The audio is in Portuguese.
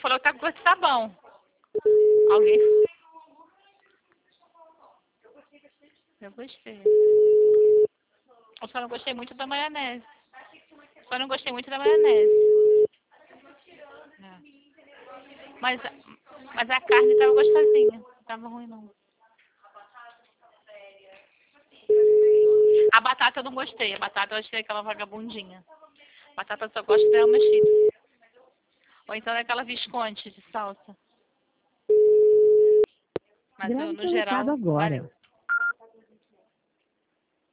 falou que tá bom. Alguém... Eu gostei. Eu só não gostei muito da maionese. É. Mas a carne tava gostosinha. Não tava ruim, não. A batata eu não gostei. A batata eu achei aquela vagabundinha. A batata eu só gosto dela mexida. Ou então daquela Visconti de salsa. Mas eu, Grave no seu recado geral, agora. valeu.